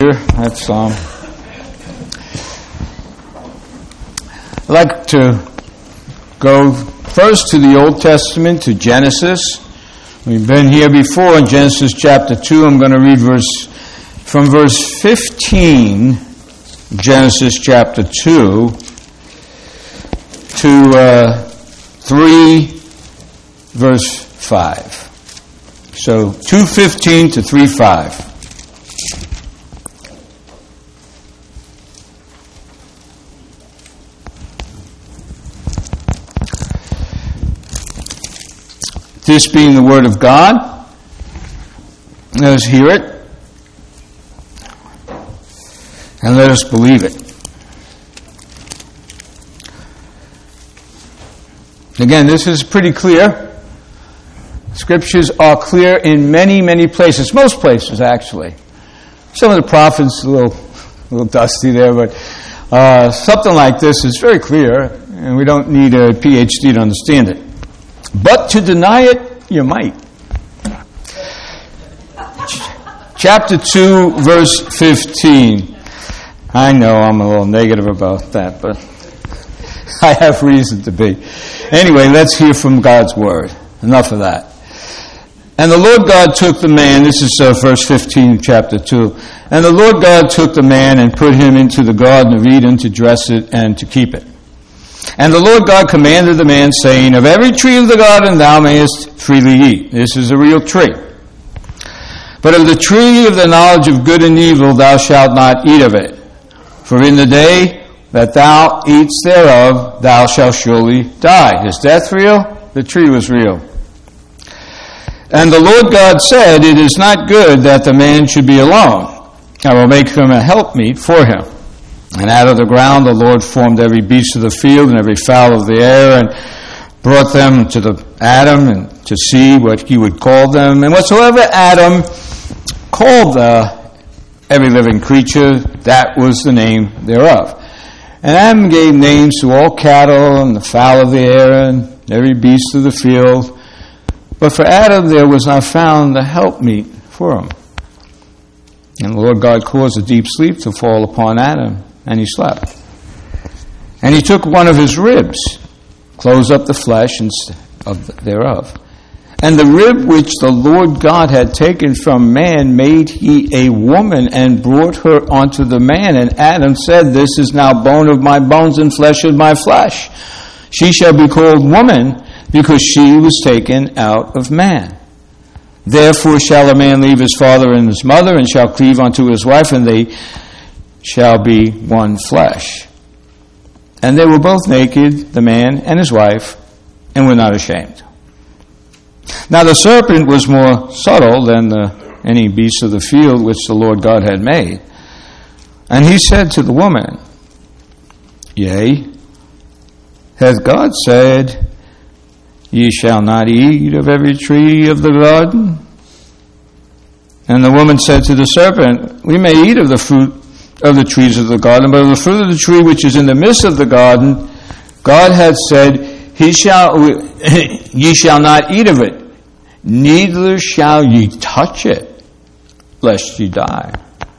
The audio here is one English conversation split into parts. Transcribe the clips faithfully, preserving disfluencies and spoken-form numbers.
That's um. I'd like to go first to the Old Testament, to Genesis. We've been here before in Genesis chapter two. I'm going to read verse from verse fifteen, Genesis chapter two, to uh, three, verse five. So two fifteen to three five. This being the Word of God, let us hear it, and let us believe it. Again, this is pretty clear. Scriptures are clear in many, many places, most places actually. Some of the prophets, a little, a little dusty there, but uh, something like this is very clear, and we don't need a P H D to understand it. But to deny it, you might. Chapter two, verse fifteen. I know I'm a little negative about that, but I have reason to be. Anyway, let's hear from God's Word. Enough of that. And the Lord God took the man, this is uh, verse fifteen of chapter two. And the Lord God took the man and put him into the Garden of Eden to dress it and to keep it. And the Lord God commanded the man, saying, of every tree of the garden thou mayest freely eat. This is a real tree. But of the tree of the knowledge of good and evil thou shalt not eat of it. For in the day that thou eatest thereof, thou shalt surely die. Is death real? The tree was real. And the Lord God said, it is not good that the man should be alone. I will make him a helpmeet for him. And out of the ground the Lord formed every beast of the field and every fowl of the air, and brought them to the Adam and to see what he would call them. And whatsoever Adam called uh, every living creature, that was the name thereof. And Adam gave names to all cattle and the fowl of the air and every beast of the field. But for Adam there was not found the helpmeet for him. And the Lord God caused a deep sleep to fall upon Adam, and he slept. And he took one of his ribs, closed up the flesh of thereof. And the rib which the Lord God had taken from man made he a woman, and brought her unto the man. And Adam said, this is now bone of my bones and flesh of my flesh. She shall be called woman, because she was taken out of man. Therefore shall a man leave his father and his mother, and shall cleave unto his wife, and they shall be one flesh. And they were both naked, the man and his wife, and were not ashamed. Now the serpent was more subtle than the, any beast of the field which the Lord God had made. And he said to the woman, yea, hath God said, ye shall not eat of every tree of the garden? And the woman said to the serpent, we may eat of the fruit of the trees of the garden, but of the fruit of the tree which is in the midst of the garden, God hath said, He shall, ye shall not eat of it, neither shall ye touch it, lest ye die.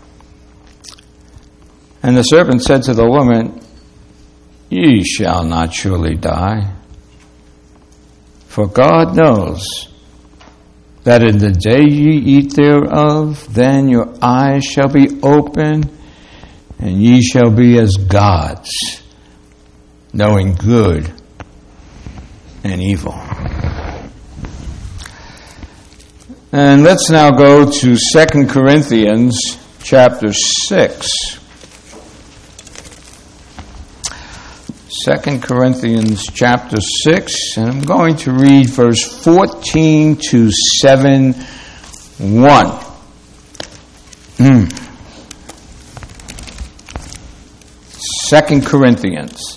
And the serpent said to the woman, ye shall not surely die. For God knows that in the day ye eat thereof, then your eyes shall be opened, and ye shall be as gods, knowing good and evil. And let's now go to Second Corinthians chapter six. Second Corinthians chapter six, and I'm going to read verse fourteen to seven one. Mm. Second Corinthians.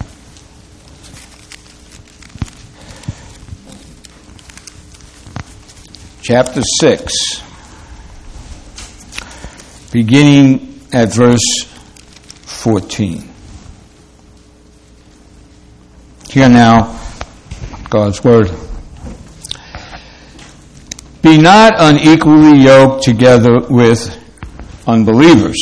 Chapter six, beginning at verse fourteen. Hear now God's Word. Be not unequally yoked together with unbelievers.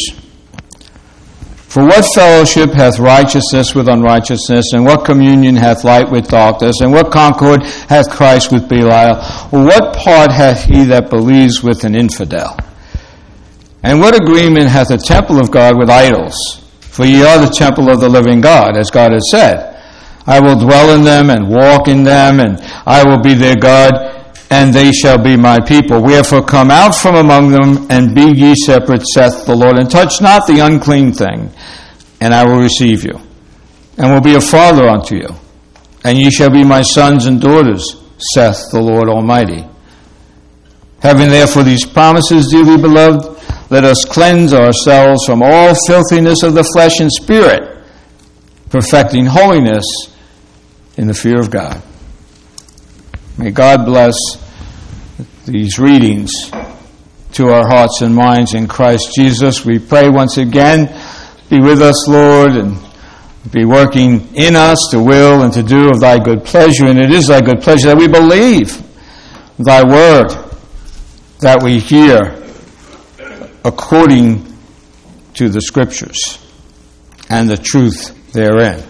For what fellowship hath righteousness with unrighteousness, and what communion hath light with darkness, and what concord hath Christ with Belial? Or what part hath he that believes with an infidel? And what agreement hath the temple of God with idols? For ye are the temple of the living God, as God has said, I will dwell in them and walk in them, and I will be their God, and they shall be my people. Wherefore come out from among them, and be ye separate, saith the Lord, and touch not the unclean thing, and I will receive you, and will be a father unto you, and ye shall be my sons and daughters, saith the Lord Almighty. Having therefore these promises, dearly beloved, let us cleanse ourselves from all filthiness of the flesh and spirit, perfecting holiness in the fear of God. May God bless these readings to our hearts and minds in Christ Jesus. We pray once again, be with us, Lord, and be working in us to will and to do of thy good pleasure. And it is thy good pleasure that we believe thy word, that we hear according to the Scriptures and the truth therein.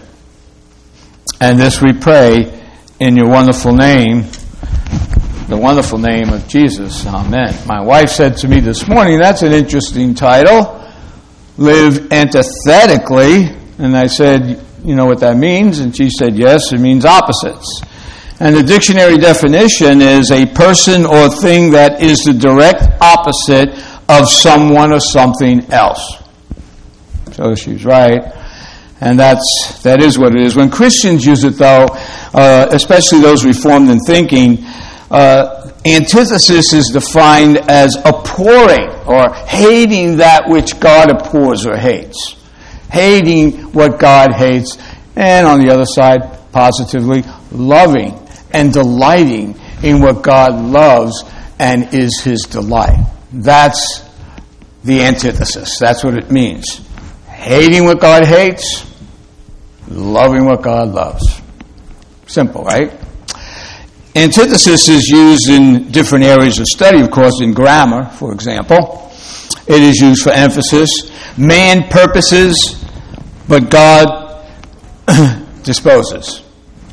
And this we pray in your wonderful name, the wonderful name of Jesus. Amen. My wife said to me this morning, that's an interesting title, Live Antithetically. And I said, you know what that means? And she said, yes, it means opposites. And the dictionary definition is a person or thing that is the direct opposite of someone or something else. So she's right. And that's, that is what it is. When Christians use it, though, uh, especially those reformed in thinking, uh, antithesis is defined as abhorring or hating that which God abhors or hates. Hating what God hates. And on the other side, positively, loving and delighting in what God loves and is his delight. That's the antithesis. That's what it means. Hating what God hates, loving what God loves. Simple, right? Antithesis is used in different areas of study, of course, in grammar, for example. It is used for emphasis. Man purposes, but God disposes.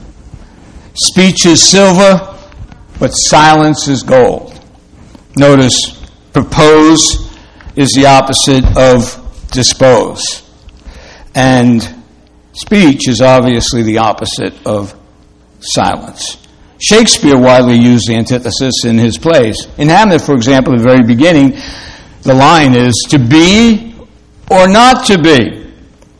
Speech is silver, but silence is gold. Notice, propose is the opposite of dispose. And speech is obviously the opposite of silence. Shakespeare widely used the antithesis in his plays. In Hamlet, for example, at the very beginning, the line is, to be or not to be.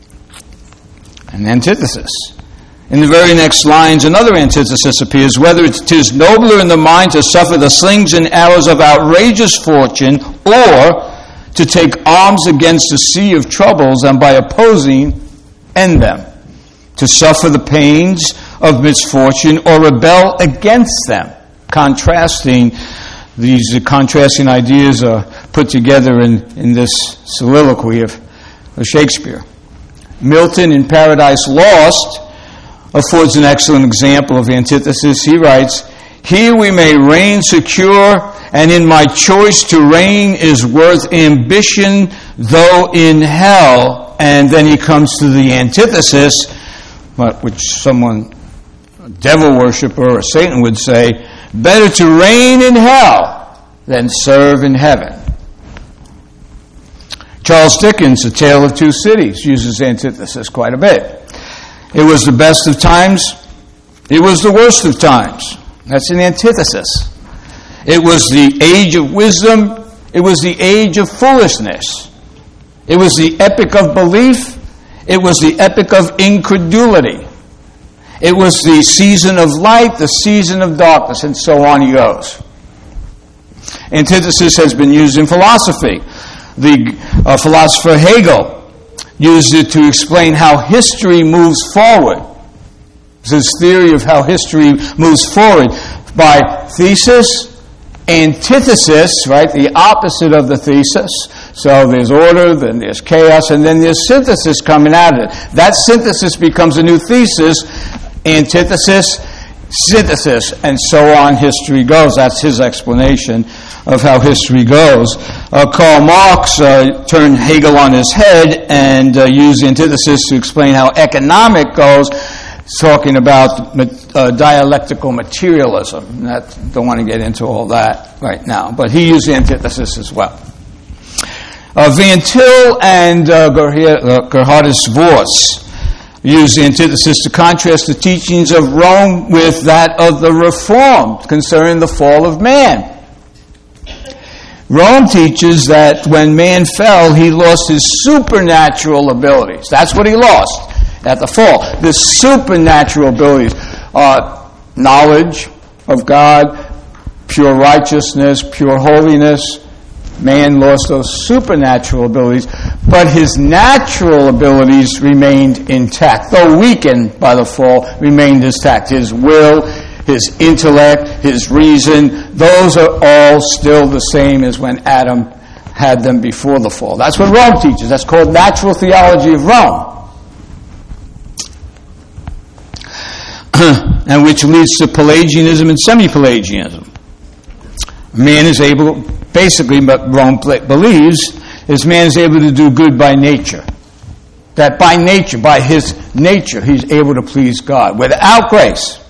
An antithesis. In the very next lines, another antithesis appears, whether it is nobler in the mind to suffer the slings and arrows of outrageous fortune, or to take arms against a sea of troubles and by opposing end them. To suffer the pains of misfortune or rebel against them. Contrasting, these uh, contrasting ideas are put together in, in this soliloquy of, of Shakespeare. Milton in Paradise Lost affords an excellent example of antithesis. He writes, here we may reign secure, and in my choice to reign is worth ambition, though in hell. And then he comes to the antithesis, which someone, a devil worshiper or Satan would say, better to reign in hell than serve in heaven. Charles Dickens, A Tale of Two Cities, uses antithesis quite a bit. It was the best of times. It was the worst of times. That's an antithesis. It was the age of wisdom. It was the age of foolishness. It was the epoch of belief. It was the epoch of incredulity. It was the season of light, the season of darkness, and so on he goes. Antithesis has been used in philosophy. The uh, philosopher Hegel used it to explain how history moves forward. It's his theory of how history moves forward by thesis, antithesis, right, the opposite of the thesis. So there's order, then there's chaos, and then there's synthesis coming out of it. That synthesis becomes a new thesis. Antithesis synthesis, and so on history goes. That's his explanation of how history goes. Uh, Karl Marx uh, turned Hegel on his head and uh, used the antithesis to explain how economic goes, talking about uh, dialectical materialism. That, don't want to get into all that right now, but he used the antithesis as well. Uh, Van Til and uh, Gerhardus Voss used the antithesis to contrast the teachings of Rome with that of the Reformed concerning the fall of man. Rome teaches that when man fell, he lost his supernatural abilities. That's what he lost at the fall. The supernatural abilities are knowledge of God, pure righteousness, pure holiness. Man lost those supernatural abilities, but his natural abilities remained intact. Though weakened by the fall, remained intact. His will, his intellect, his reason, those are all still the same as when Adam had them before the fall. That's what Rome teaches. That's called natural theology of Rome. And which leads to Pelagianism and semi-Pelagianism. Man is able, basically what Rome believes, is man is able to do good by nature. That by nature, by his nature, he's able to please God without grace.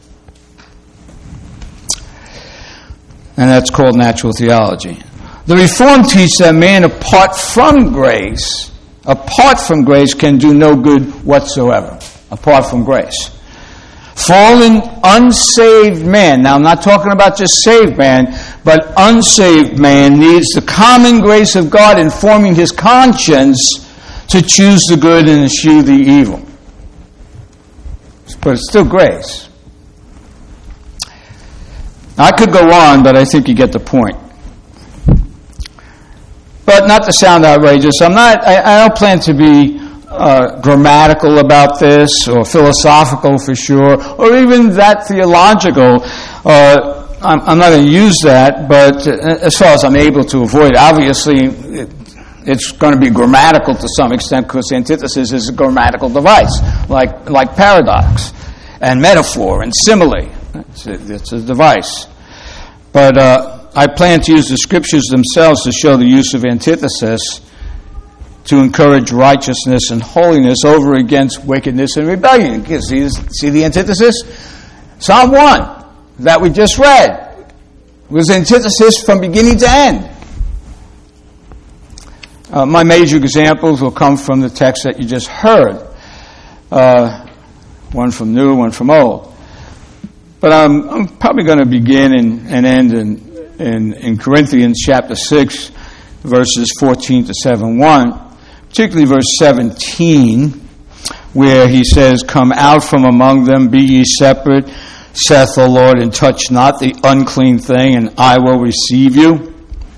And that's called natural theology. The Reformed teach that man apart from grace, apart from grace, can do no good whatsoever, apart from grace. Fallen, unsaved man, now I'm not talking about just saved man, but unsaved man needs the common grace of God informing his conscience to choose the good and eschew the evil. But it's still grace. I could go on, but I think you get the point. But not to sound outrageous, I'm not. I, I don't plan to be uh, grammatical about this, or philosophical for sure, or even that theological. Uh, I'm, I'm not going to use that, but as far as I'm able to avoid, obviously, it, it's going to be grammatical to some extent, because the antithesis is a grammatical device, like like paradox and metaphor and simile. It's a, it's a device. But uh, I plan to use the scriptures themselves to show the use of antithesis to encourage righteousness and holiness over against wickedness and rebellion. See, see the antithesis? Psalm one that we just read was antithesis from beginning to end. Uh, my major examples will come from the text that you just heard. Uh, one from New, one from Old. But I'm, I'm probably going to begin and, and end in, in, in Corinthians chapter six, verses fourteen to seven one, particularly verse seventeen, where he says, "Come out from among them, be ye separate, saith the Lord, and touch not the unclean thing, and I will receive you."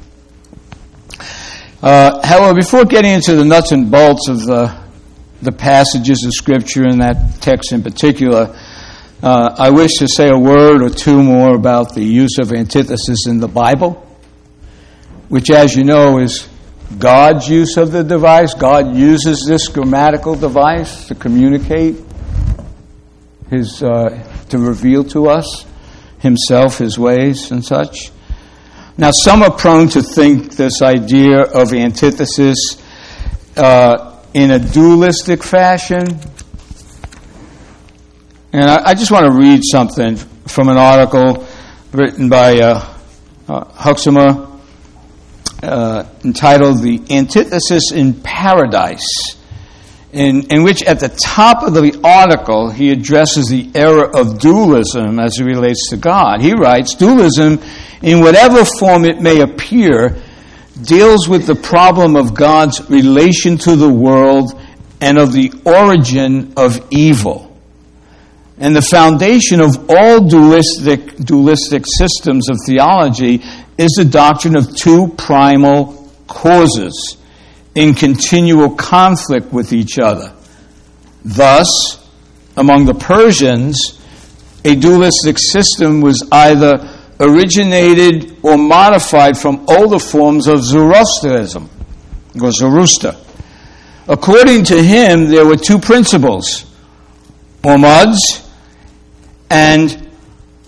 Uh, however, before getting into the nuts and bolts of the, the passages of Scripture, and that text in particular, Uh, I wish to say a word or two more about the use of antithesis in the Bible, which, as you know, is God's use of the device. God uses this grammatical device to communicate His, uh, to reveal to us Himself, His ways, and such. Now, some are prone to think this idea of antithesis uh, in a dualistic fashion. And I, I just want to read something from an article written by uh, uh, Huxamer uh, entitled "The Antithesis in Paradise," in, in which at the top of the article he addresses the error of dualism as it relates to God. He writes, "Dualism, in whatever form it may appear, deals with the problem of God's relation to the world and of the origin of evil. And the foundation of all dualistic, dualistic systems of theology is the doctrine of two primal causes in continual conflict with each other. Thus, among the Persians, a dualistic system was either originated or modified from older forms of Zoroastrianism, or Zoroaster. According to him, there were two principles, Ormuds and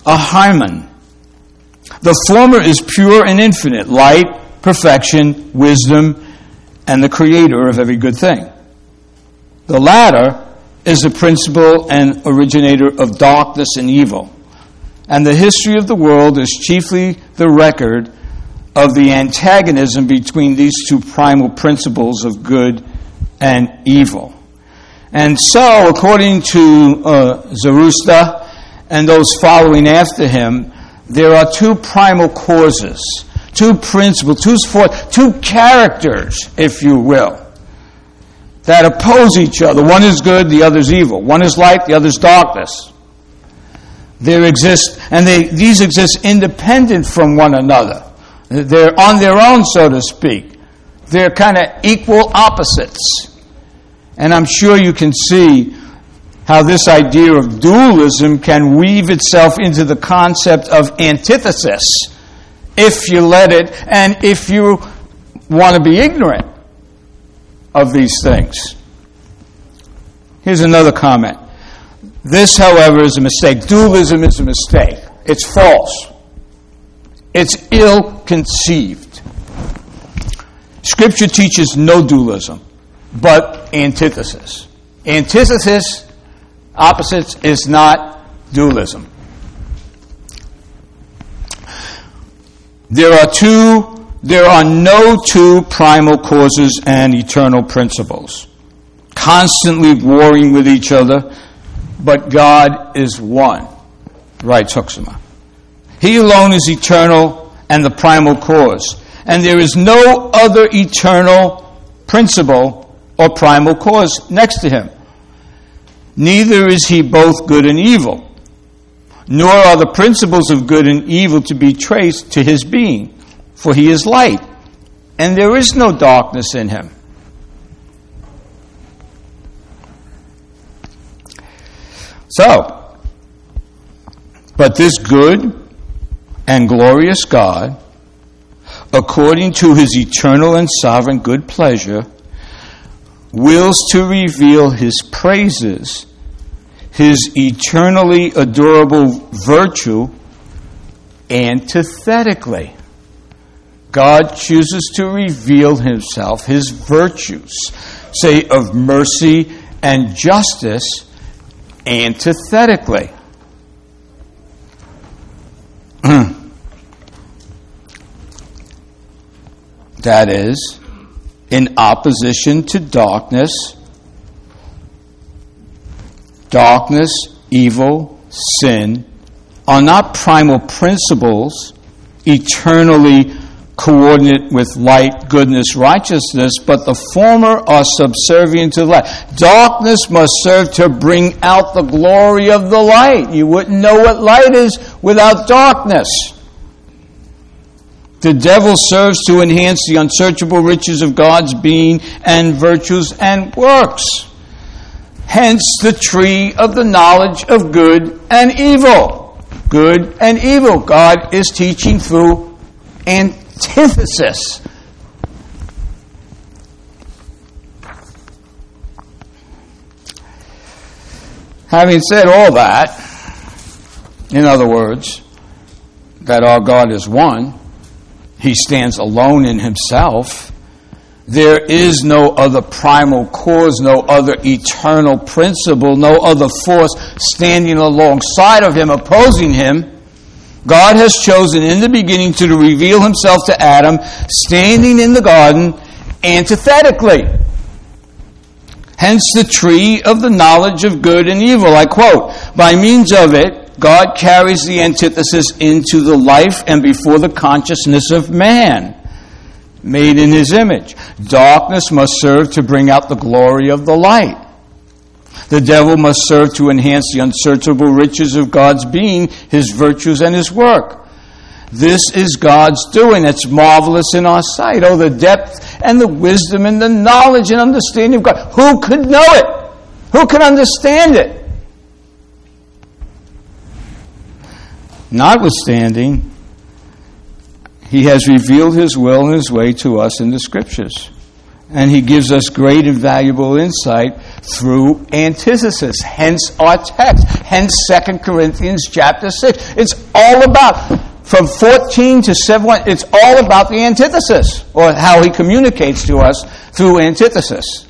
a hymen. The former is pure and infinite, light, perfection, wisdom, and the creator of every good thing. The latter is the principle and originator of darkness and evil. And the history of the world is chiefly the record of the antagonism between these two primal principles of good and evil. And so, according to uh, Zoroaster and those following after him, there are two primal causes, two principles, two, two characters, if you will, that oppose each other. One is good, the other is evil. One is light, the other is darkness. There exist, and they, these exist independent from one another. They're on their own, so to speak. They're kind of equal opposites. And I'm sure you can see how this idea of dualism can weave itself into the concept of antithesis, if you let it, and if you want to be ignorant of these things. Here's another comment. This, however, is a mistake. Dualism is a mistake. It's false. It's ill-conceived. Scripture teaches no dualism, but antithesis. Antithesis, opposites, is not dualism. There are two There are no two primal causes and eternal principles, constantly warring with each other, but God is one, writes Hoeksema. He alone is eternal and the primal cause, and there is no other eternal principle or primal cause next to him. Neither is he both good and evil, nor are the principles of good and evil to be traced to his being. For he is light, and there is no darkness in him. So, but this good and glorious God, according to his eternal and sovereign good pleasure, wills to reveal his praises, his eternally adorable virtue, antithetically. God chooses to reveal himself, his virtues, say, of mercy and justice, antithetically. That is, in opposition to darkness, darkness, evil, sin, are not primal principles eternally coordinate with light, goodness, righteousness, but the former are subservient to light. Darkness must serve to bring out the glory of the light. You wouldn't know what light is without darkness. The devil serves to enhance the unsearchable riches of God's being and virtues and works. Hence the tree of the knowledge of good and evil. Good and evil. God is teaching through and antithesis. Having said all that, in other words, that our God is one, he stands alone in himself, there is no other primal cause, no other eternal principle, no other force standing alongside of him, opposing him. God has chosen in the beginning to reveal himself to Adam, standing in the garden antithetically. Hence the tree of the knowledge of good and evil. I quote, by means of it, God carries the antithesis into the life and before the consciousness of man, made in his image. Darkness must serve to bring out the glory of the light. The devil must serve to enhance the unsearchable riches of God's being, his virtues, and his work. This is God's doing. It's marvelous in our sight. Oh, the depth and the wisdom and the knowledge and understanding of God. Who could know it? Who could understand it? Notwithstanding, he has revealed his will and his way to us in the Scriptures. And he gives us great and valuable insight through antithesis, hence our text, hence Second Corinthians chapter six. It's all about, from fourteen to seven, it's all about the antithesis, or how he communicates to us through antithesis.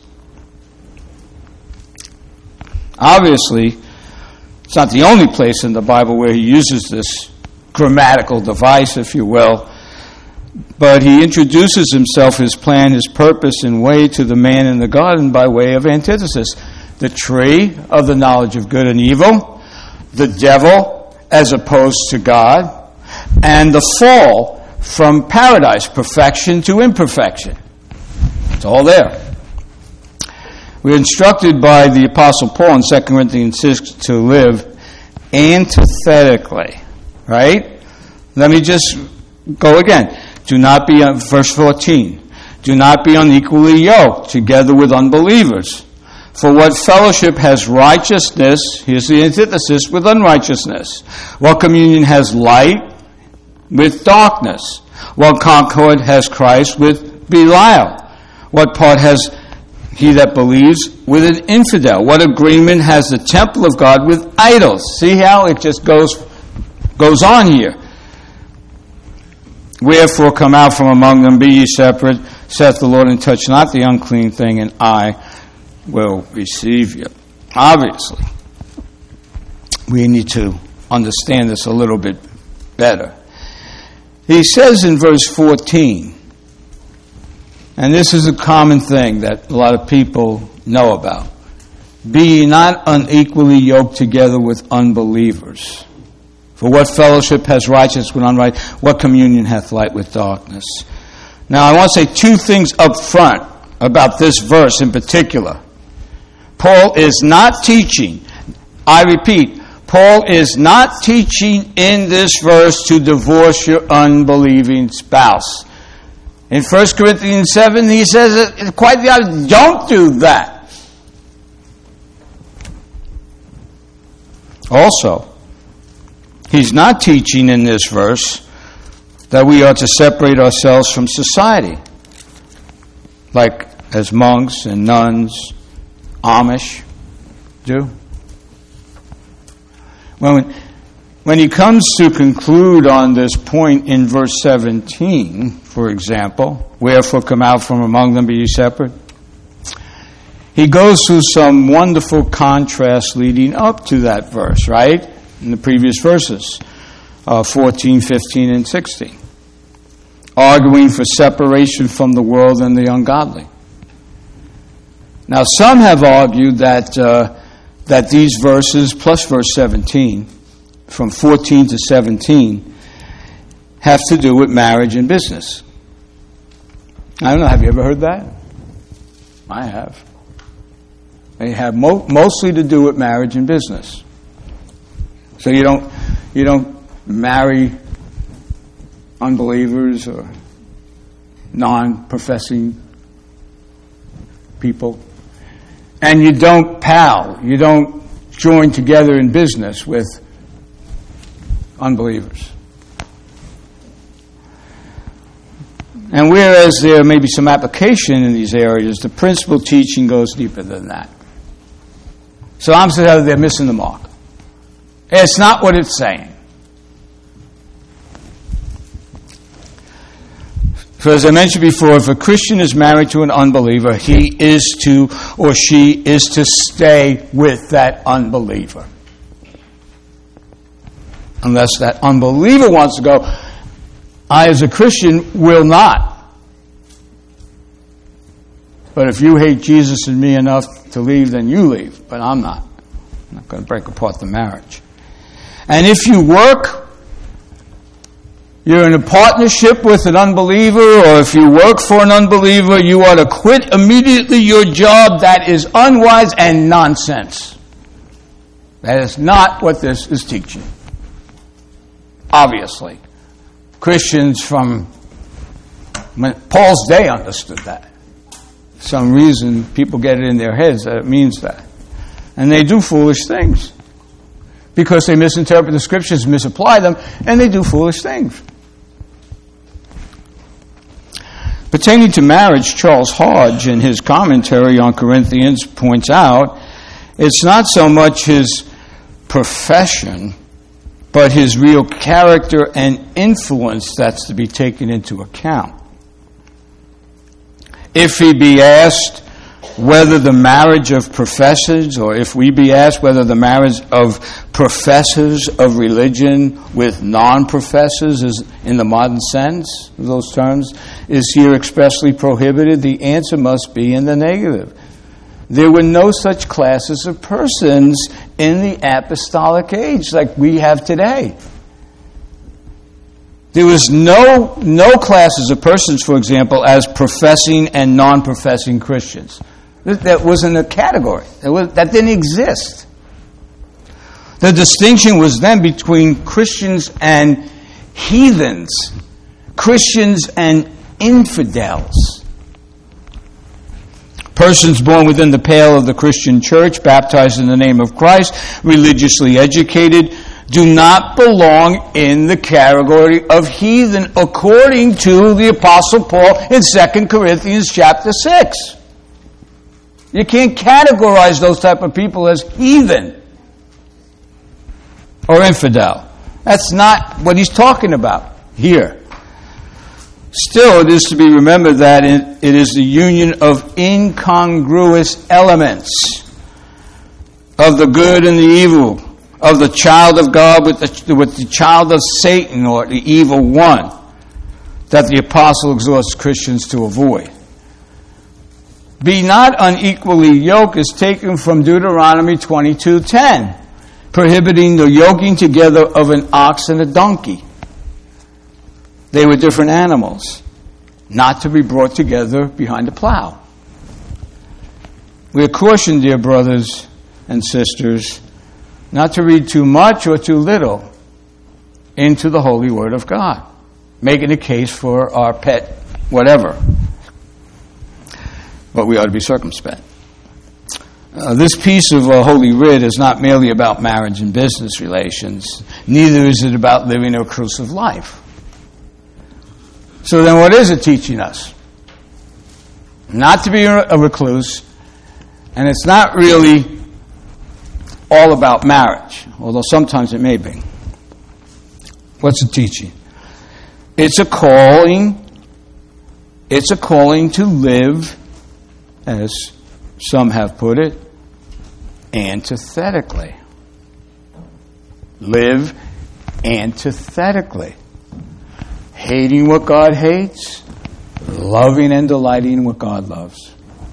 Obviously, it's not the only place in the Bible where he uses this grammatical device, if you will, but he introduces himself, his plan, his purpose, and way to the man in the garden by way of antithesis. The tree of the knowledge of good and evil, the devil as opposed to God, and the fall from paradise, perfection to imperfection. It's all there. We're instructed by the Apostle Paul in Second Corinthians six to live antithetically. Right? Let me just go again. Do not be, verse fourteen, do not be unequally yoked together with unbelievers. For what fellowship has righteousness, here's the antithesis, with unrighteousness? What communion has light with darkness? What concord has Christ with Belial? What part has he that believes with an infidel? What agreement has the temple of God with idols? See how it just goes, goes on here. Wherefore come out from among them, be ye separate, saith the Lord, and touch not the unclean thing, and I will receive you. Obviously, we need to understand this a little bit better. He says in verse fourteen, and this is a common thing that a lot of people know about, be ye not unequally yoked together with unbelievers. For what fellowship has righteousness with unrighteous? What communion hath light with darkness? Now, I want to say two things up front about this verse in particular. Paul is not teaching, I repeat, Paul is not teaching in this verse to divorce your unbelieving spouse. In First Corinthians seven, he says it quite the opposite. Don't do that. Also, he's not teaching in this verse that we are to separate ourselves from society, like as monks and nuns, Amish do. When, when he comes to conclude on this point in verse seventeen, for example, wherefore come out from among them, be ye separate, he goes through some wonderful contrast leading up to that verse, right? In the previous verses, uh, fourteen, fifteen, and sixteen. Arguing for separation from the world and the ungodly. Now, some have argued that uh, that these verses, plus verse seventeen, from fourteen to seventeen, have to do with marriage and business. I don't know, have you ever heard that? I have. They have mo- mostly to do with marriage and business. So you don't you don't marry unbelievers or non-professing people. And you don't pal, you don't join together in business with unbelievers. And whereas there may be some application in these areas, the principal teaching goes deeper than that. So I'm saying they're missing the mark. It's not what it's saying. So as I mentioned before, if a Christian is married to an unbeliever, he is to, or she is to stay with that unbeliever. Unless that unbeliever wants to go, I as a Christian will not. But if you hate Jesus and me enough to leave, then you leave. But I'm not. I'm not going to break apart the marriage. And if you work, you're in a partnership with an unbeliever, or if you work for an unbeliever, you are to quit immediately your job. That is unwise and nonsense. That is not what this is teaching. Obviously. Christians from Paul's day understood that. For some reason, people get it in their heads that it means that. And they do foolish things. Because they misinterpret the scriptures, misapply them, and they do foolish things. Pertaining to marriage, Charles Hodge, in his commentary on Corinthians, points out it's not so much his profession, but his real character and influence that's to be taken into account. If he be asked whether the marriage of professors, or if we be asked whether the marriage of professors of religion with non-professors, is in the modern sense of those terms, is here expressly prohibited, the answer must be in the negative. There were no such classes of persons in the apostolic age like we have today. There was no, no classes of persons, for example, as professing and non-professing Christians. That wasn't a category. That, was, that didn't exist. The distinction was then between Christians and heathens, Christians and infidels. Persons born within the pale of the Christian church, baptized in the name of Christ, religiously educated, do not belong in the category of heathen, according to the Apostle Paul in Second Corinthians chapter six. You can't categorize those type of people as heathen or infidel. That's not what he's talking about here. Still, it is to be remembered that it is the union of incongruous elements, of the good and the evil, of the child of God with the, with the child of Satan, or the evil one, that the apostle exhorts Christians to avoid. Be not unequally yoked is taken from Deuteronomy twenty-two ten, prohibiting the yoking together of an ox and a donkey. They were different animals, not to be brought together behind a plow. We are cautioned, dear brothers and sisters, not to read too much or too little into the holy word of God, making a case for our pet whatever. But we ought to be circumspect. Uh, this piece of uh, Holy Writ is not merely about marriage and business relations. Neither is it about living a reclusive life. So then what is it teaching us? Not to be a recluse, and it's not really all about marriage, although sometimes it may be. What's it teaching? It's a calling, it's a calling to live, as some have put it, antithetically. Live antithetically. Hating what God hates, loving and delighting in what God loves.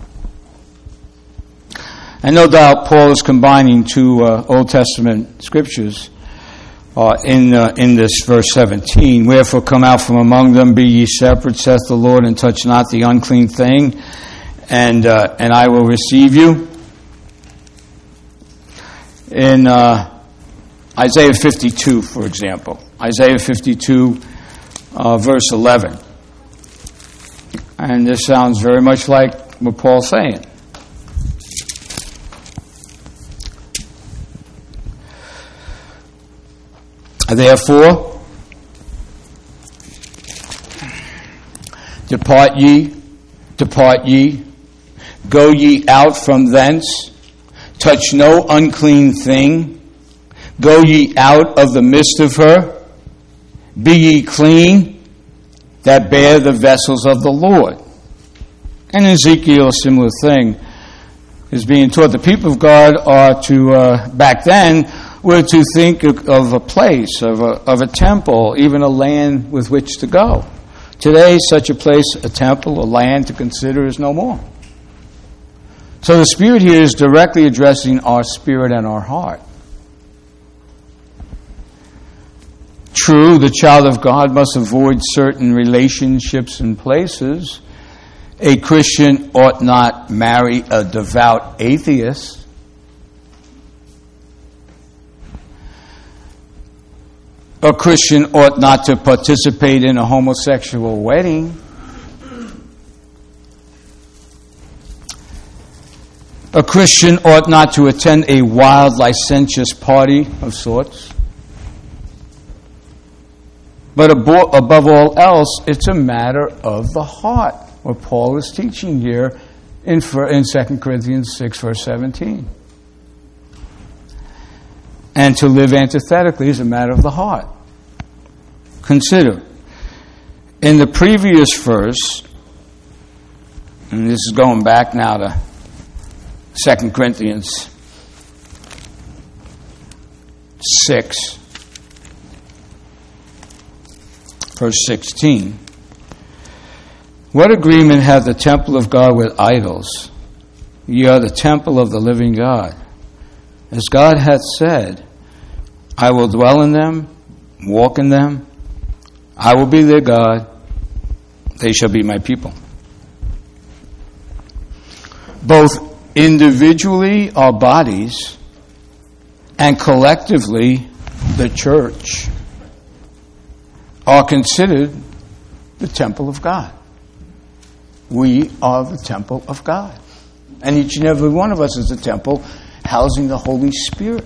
And no doubt Paul is combining two uh, Old Testament scriptures uh, in uh, in this verse seventeen. Wherefore come out from among them, be ye separate, saith the Lord, and touch not the unclean thing, and uh, and I will receive you. In uh, Isaiah fifty-two, for example, Isaiah fifty-two, uh, verse eleven, and this sounds very much like what Paul's saying. Therefore, depart ye, depart ye, go ye out from thence, touch no unclean thing, go ye out of the midst of her, be ye clean, that bear the vessels of the Lord. And in Ezekiel, a similar thing is being taught. The people of God are to, uh, back then, were to think of a place, of a, of a temple, even a land with which to go. Today, such a place, a temple, a land to consider is no more. So the Spirit here is directly addressing our spirit and our heart. True, the child of God must avoid certain relationships and places. A Christian ought not marry a devout atheist. A Christian ought not to participate in a homosexual wedding. A Christian ought not to attend a wild, licentious party of sorts. But above all else, it's a matter of the heart. what Paul is teaching here in, in Second Corinthians six, verse seventeen. And to live antithetically is a matter of the heart. Consider, in the previous verse, and this is going back now to Second Corinthians six, verse sixteen. What agreement hath the temple of God with idols? Ye are the temple of the living God. As God hath said, I will dwell in them, walk in them, I will be their God, they shall be my people. Both individually, our bodies, and collectively, the church, are considered the temple of God. We are the temple of God. And each and every one of us is a temple housing the Holy Spirit.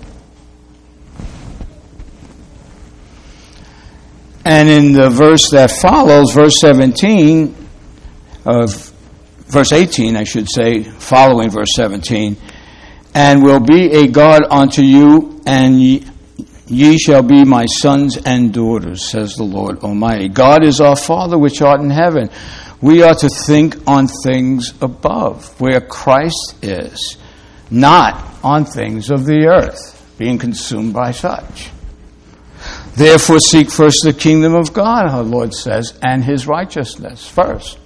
And in the verse that follows, verse seventeen, of verse eighteen, I should say, following verse seventeen, and will be a God unto you, and ye, ye shall be my sons and daughters, says the Lord Almighty. God is our Father which art in heaven. We are to think on things above, where Christ is, not on things of the earth, being consumed by such. Therefore seek first the kingdom of God, our Lord says, and his righteousness first.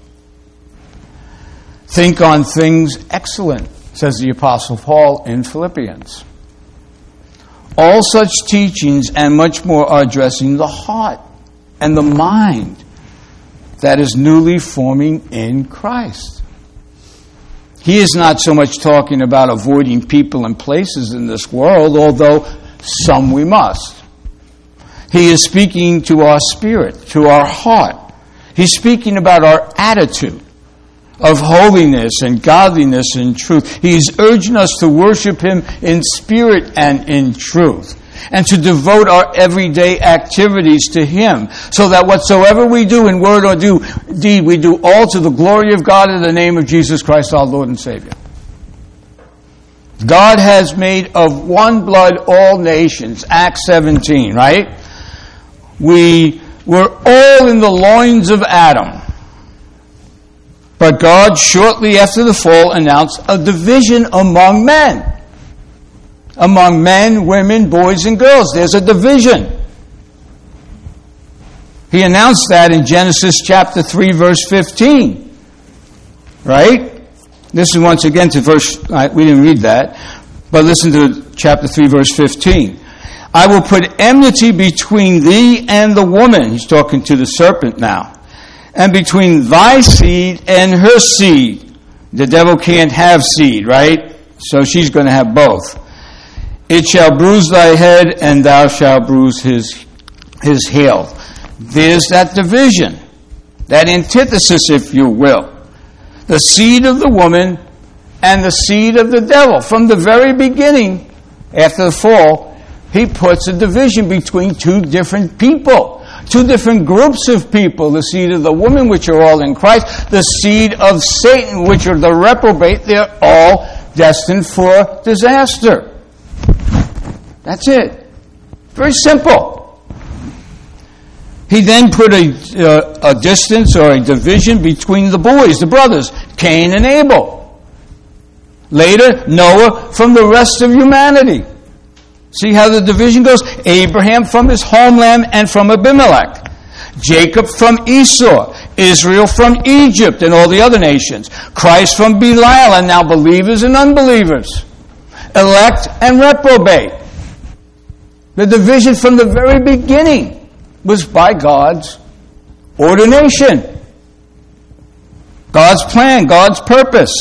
Think on things excellent, says the Apostle Paul in Philippians. All such teachings and much more are addressing the heart and the mind that is newly forming in Christ. He is not so much talking about avoiding people and places in this world, although some we must. He is speaking to our spirit, to our heart. He's speaking about our attitude of holiness and godliness and truth. He's urging us to worship him in spirit and in truth, and to devote our everyday activities to him, so that whatsoever we do in word or do deed, we do all to the glory of God in the name of Jesus Christ, our Lord and Savior. God has made of one blood all nations, Acts seventeen, right? We were all in the loins of Adam. But God, shortly after the fall, announced a division among men. Among men, women, boys, and girls. There's a division. He announced that in Genesis chapter three, verse fifteen. Right? Listen once again to verse, we didn't read that, but listen to chapter three, verse fifteen. I will put enmity between thee and the woman. He's talking to the serpent now. And between thy seed and her seed. The devil can't have seed, right? So she's going to have both. It shall bruise thy head, and thou shalt bruise his, his heel. There's that division. That antithesis, if you will. The seed of the woman and the seed of the devil. From the very beginning, after the fall, he puts a division between two different people, two different groups of people. The seed of the woman, which are all in Christ, the seed of Satan, which are the reprobate. They're all destined for disaster. That's it. Very simple. He then put a, uh, a distance or a division between the boys, the brothers, Cain and Abel. Later, Noah from the rest of humanity. See how the division goes? Abraham from his homeland and from Abimelech. Jacob from Esau. Israel from Egypt and all the other nations. Christ from Belial, and now believers and unbelievers. Elect and reprobate. The division from the very beginning was by God's ordination. God's plan, God's purpose.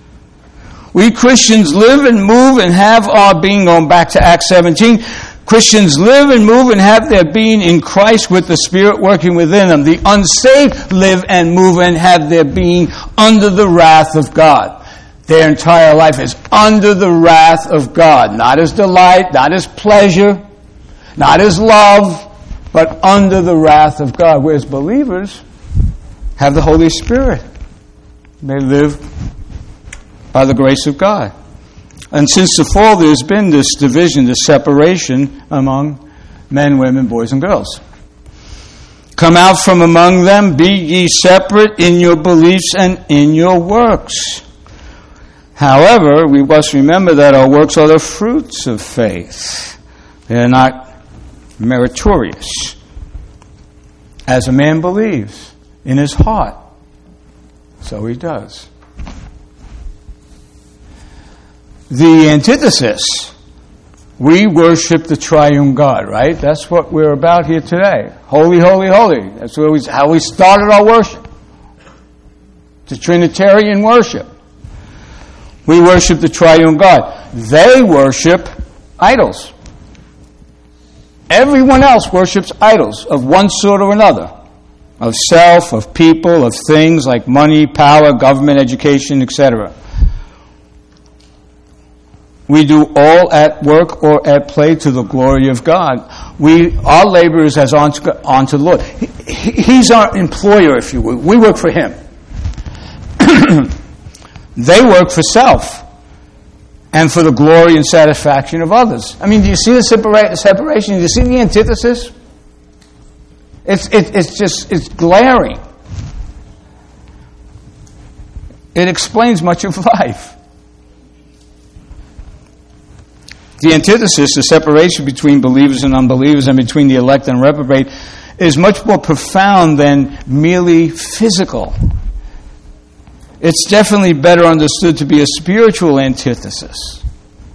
We Christians live and move and have our being, going back to Acts seventeen, Christians live and move and have their being in Christ with the Spirit working within them. The unsaved live and move and have their being under the wrath of God. Their entire life is under the wrath of God. Not as delight, not as pleasure, not as love, but under the wrath of God. Whereas believers have the Holy Spirit. They live by the grace of God. And since the fall, there's been this division, this separation among men, women, boys, and girls. Come out from among them, be ye separate in your beliefs and in your works. However, we must remember that our works are the fruits of faith. They are not meritorious. As a man believes in his heart, so he does. The antithesis, we worship the triune God, right? That's what we're about here today. Holy, holy, holy. That's where we, how we started our worship. The Trinitarian worship. We worship the triune God. They worship idols. Everyone else worships idols of one sort or another. Of self, of people, of things like money, power, government, education, et cetera. We do all at work or at play to the glory of God. We, our labor is as unto, unto the Lord. He, he's our employer, if you will. We work for Him. They work for self and for the glory and satisfaction of others. I mean, do you see the separa- separation? Do you see the antithesis? It's, it, it's just, it's glaring. It explains much of life. The antithesis, the separation between believers and unbelievers and between the elect and reprobate, is much more profound than merely physical. It's definitely better understood to be a spiritual antithesis.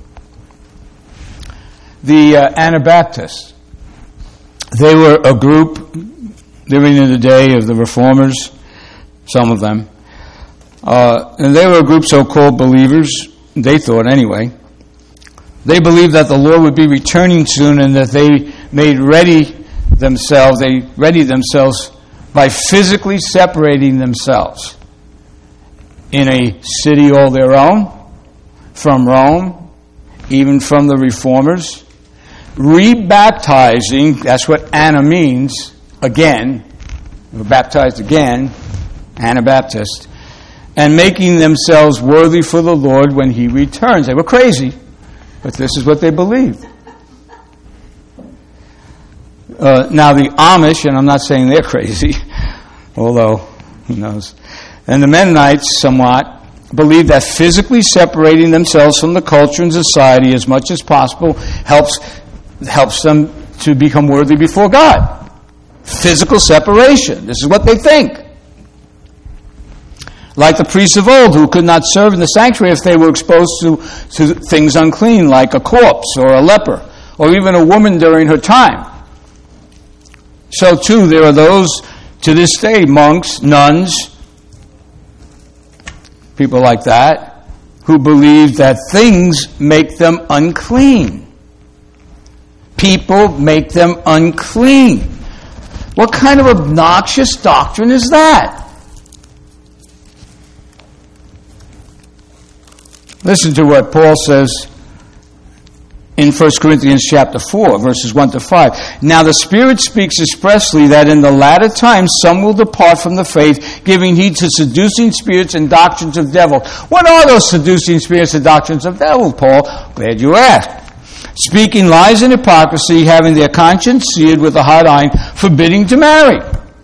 The uh, Anabaptists, they were a group living in the day of the Reformers, some of them. Uh, and they were a group so-called believers, they thought anyway. They believed that the Lord would be returning soon and that they made ready themselves, they readied themselves by physically separating themselves in a city all their own, from Rome, even from the Reformers, rebaptizing, that's what Anna means, again, were baptized again, Anabaptist, and making themselves worthy for the Lord when He returns. They were crazy, but this is what they believed. Uh, now the Amish, and I'm not saying they're crazy, although, who knows, and the Mennonites somewhat believe that physically separating themselves from the culture and society as much as possible helps helps them to become worthy before God. Physical separation. This is what they think. Like the priests of old who could not serve in the sanctuary if they were exposed to, to things unclean, like a corpse or a leper, or even a woman during her time. So too, there are those to this day, monks, nuns, people like that, who believe that things make them unclean. People make them unclean. What kind of obnoxious doctrine is that? Listen to what Paul says in First Corinthians chapter four, verses one to five. Now the Spirit speaks expressly that in the latter times some will depart from the faith, giving heed to seducing spirits and doctrines of devils. What are those seducing spirits and doctrines of devils, Paul? Glad you asked. Speaking lies and hypocrisy, having their conscience seared with a hot iron, forbidding to marry.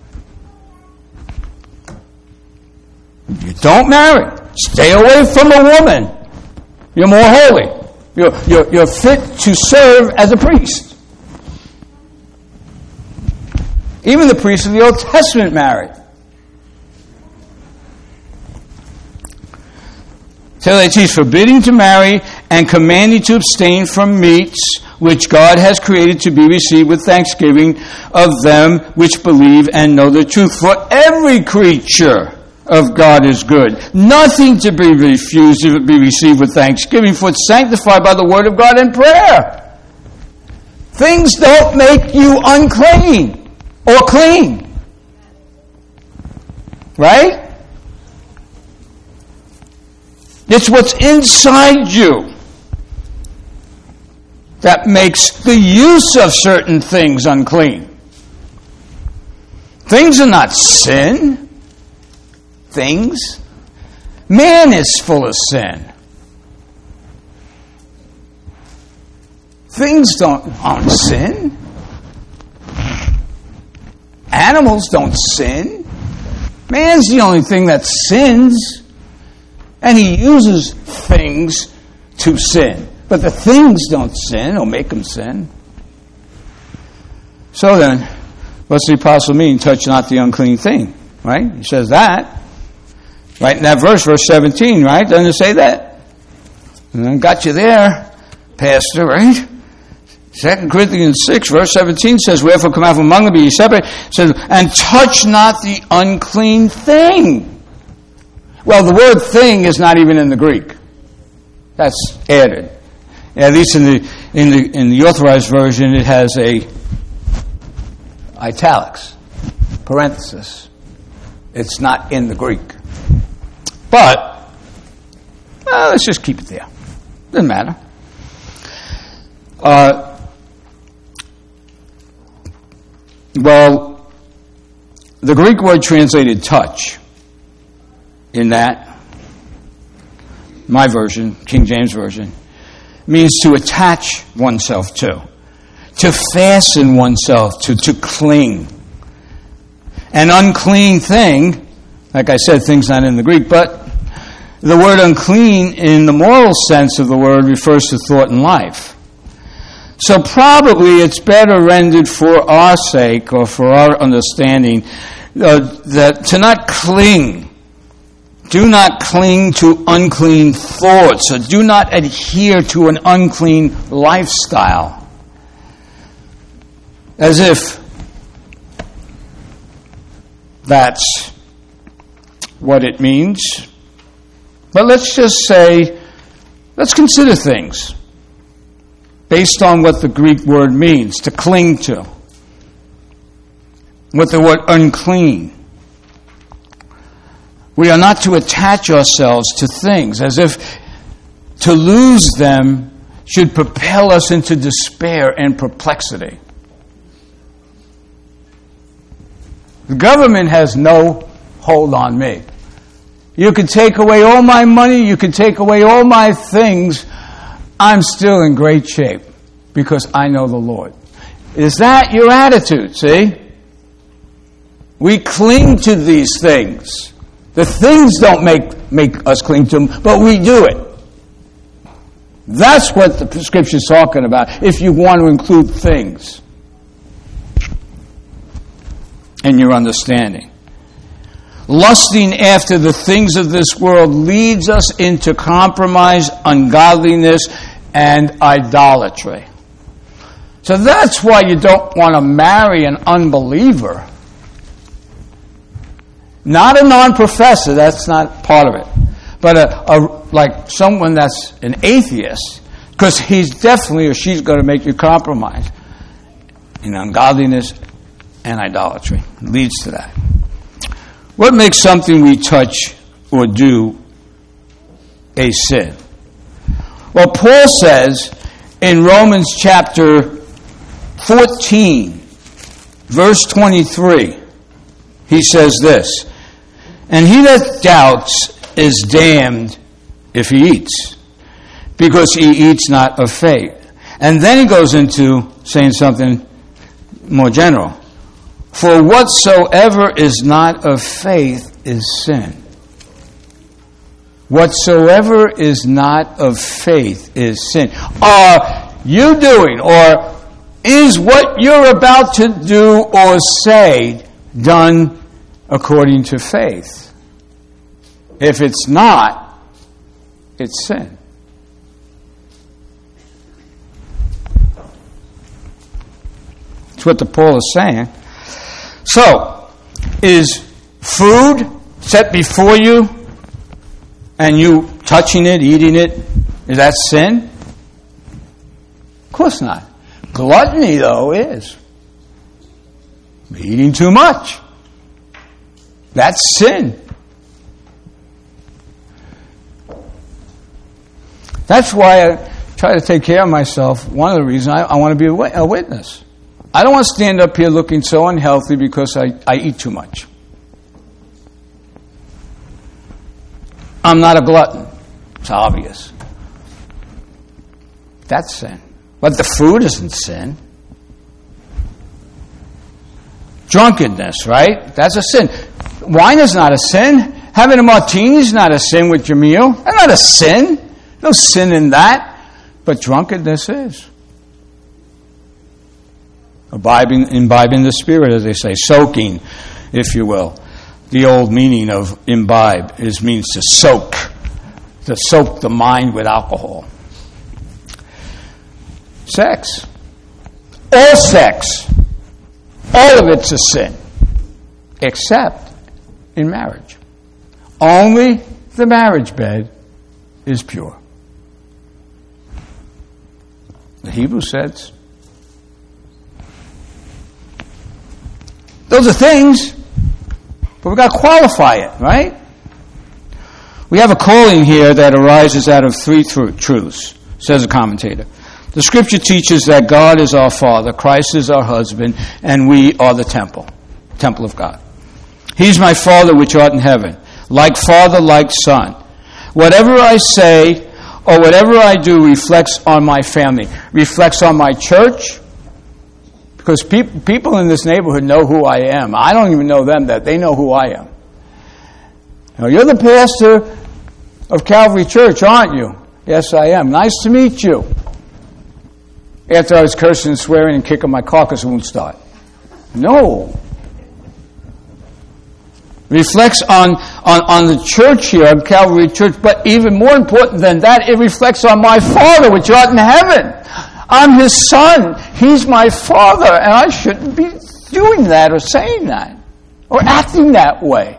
You don't marry. Stay away from a woman. You're more holy. You're, you're, you're fit to serve as a priest. Even the priests of the Old Testament married. So they teach forbidding to marry and commanding to abstain from meats which God has created to be received with thanksgiving of them which believe and know the truth. For every creature of God is good. Nothing to be refused if it be received with thanksgiving, for it's sanctified by the word of God and prayer. Things don't make you unclean or clean. Right? It's what's inside you that makes the use of certain things unclean. Things are not sin. Things. Man is full of sin. Things don't aren't sin. Animals don't sin. Man's the only thing that sins. And he uses things to sin. But the things don't sin or make them sin. So then, what's the apostle mean? Touch not the unclean thing. Right? He says that. Right in that verse, verse seventeen, right? Doesn't it say that? And I got you there, Pastor, right? Second Corinthians six, verse seventeen says, wherefore come out from among them, be ye separate. It says, and touch not the unclean thing. Well, the word thing is not even in the Greek. That's added. At least in the in the in the authorized version, it has a italics, parenthesis. It's not in the Greek. But well, let's just keep it there. Doesn't matter. Uh, well, the Greek word translated touch in that, my version, King James Version, means to attach oneself to, to fasten oneself to, to cling. An unclean thing, like I said, thing's not in the Greek, but the word unclean in the moral sense of the word refers to thought and life. So probably it's better rendered for our sake or for our understanding uh, that to not cling. Do not cling to unclean thoughts, or do not adhere to an unclean lifestyle. As if that's what it means. But let's just say, let's consider things based on what the Greek word means, to cling to. With the word unclean. We are not to attach ourselves to things as if to lose them should propel us into despair and perplexity. The government has no hold on me. You can take away all my money, you can take away all my things, I'm still in great shape because I know the Lord. Is that your attitude, see? We cling to these things. The things don't make, make us cling to them, but we do it. That's what the Scripture is talking about, if you want to include things in your understanding. Lusting after the things of this world leads us into compromise, ungodliness, and idolatry. So that's why you don't want to marry an unbeliever. Not a non-professor, that's not part of it. But a, a like someone that's an atheist, because he's definitely or she's going to make you compromise in ungodliness and idolatry. It leads to that. What makes something we touch or do a sin? Well, Paul says in Romans chapter fourteen, verse twenty-three, he says this, and he that doubts is damned if he eats, because he eats not of faith. And then he goes into saying something more general. For whatsoever is not of faith is sin. Whatsoever is not of faith is sin. Are you doing, or is what you're about to do or say done according to faith? If it's not, it's sin. That's what the Paul is saying. So, is food set before you and you touching it, eating it, is that sin? Of course not. Gluttony, though, is. Eating too much. That's sin. That's why I try to take care of myself. One of the reasons I, I want to be a, a witness. I don't want to stand up here looking so unhealthy because I, I eat too much. I'm not a glutton. It's obvious. That's sin. But the food isn't sin. Drunkenness, right? That's a sin. Wine is not a sin. Having a martini is not a sin with your meal. That's not a sin. No sin in that. But drunkenness is. Imbibing, imbibing the Spirit, as they say. Soaking, if you will. The old meaning of imbibe is means to soak. To soak the mind with alcohol. Sex. All sex. All of it's a sin. Except in marriage. Only the marriage bed is pure. The Hebrew says. Those are things, but we've got to qualify it, right? We have a calling here that arises out of three tr- truths, says a commentator. The Scripture teaches that God is our Father, Christ is our husband, and we are the temple, temple of God. He's my Father which art in heaven, like Father, like Son. Whatever I say or whatever I do reflects on my family, reflects on my church, because pe- people in this neighborhood know who I am. I don't even know them, that they know who I am. Now, you're the pastor of Calvary Church, aren't you? Yes, I am. Nice to meet you. After I was cursing and swearing and kicking my car because it won't start. No. Reflects on, on, on the church here, on Calvary Church, but even more important than that, it reflects on my Father which art in heaven. I'm His Son. He's my Father, and I shouldn't be doing that or saying that or acting that way.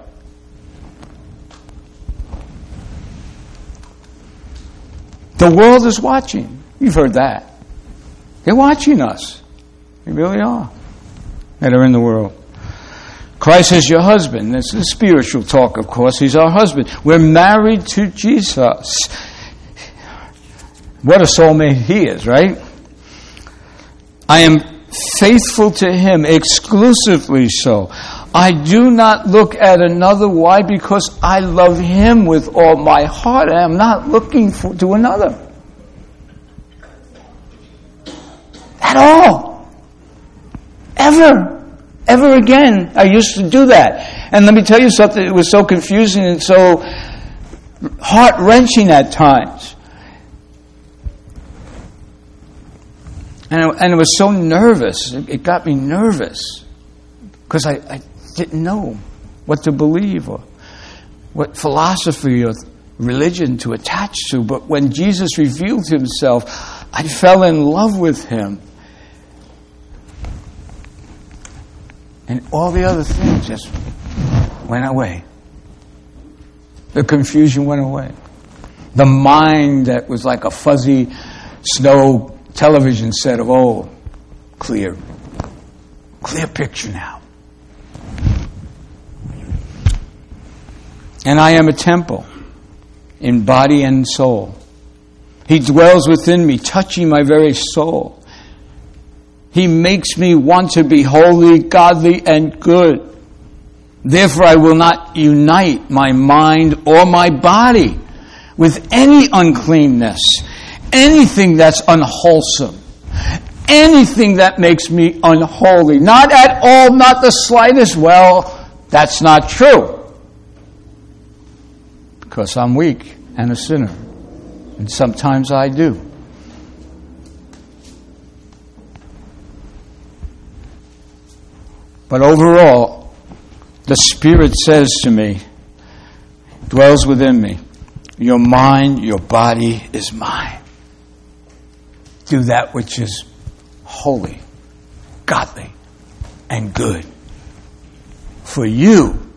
The world is watching. You've heard that. They're watching us. They really are. That are in the world. Christ is your husband. This is spiritual talk, of course. He's our husband. We're married to Jesus. What a soulmate He is, right? I am faithful to Him, exclusively so. I do not look at another. Why? Because I love Him with all my heart. I am not looking for, to another. At all. Ever. Ever again. I used to do that. And let me tell you something. It was so confusing and so heart-wrenching at times. And it, and it was so nervous. It, it got me nervous. Because I, I didn't know what to believe or what philosophy or religion to attach to. But when Jesus revealed Himself, I fell in love with Him. And all the other things just went away. The confusion went away. The mind that was like a fuzzy snow television set of old, clear. Clear picture now. And I am a temple in body and soul. He dwells within me, touching my very soul. He makes me want to be holy, godly, and good. Therefore, I will not unite my mind or my body with any uncleanness, anything that's unwholesome, anything that makes me unholy. Not at all, not the slightest. Well, that's not true. Because I'm weak and a sinner. And sometimes I do. But overall, the Spirit says to me, dwells within me, your mind, your body is mine. Do that which is holy, godly, and good. For you,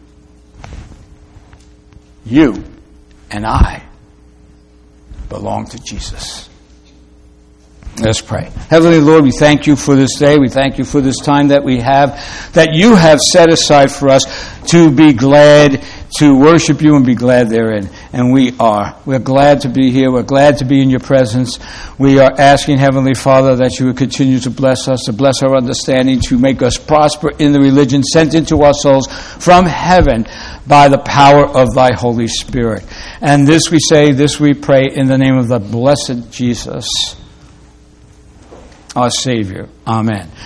you and I belong to Jesus. Let's pray. Heavenly Lord, we thank You for this day. We thank You for this time that we have, that You have set aside for us to be glad, to worship You and be glad therein. And we are. We're glad to be here. We're glad to be in your presence. We are asking, Heavenly Father, that you would continue to bless us, to bless our understanding, to make us prosper in the religion sent into our souls from heaven by the power of thy Holy Spirit. And this we say, this we pray in the name of the blessed Jesus, our Savior. Amen.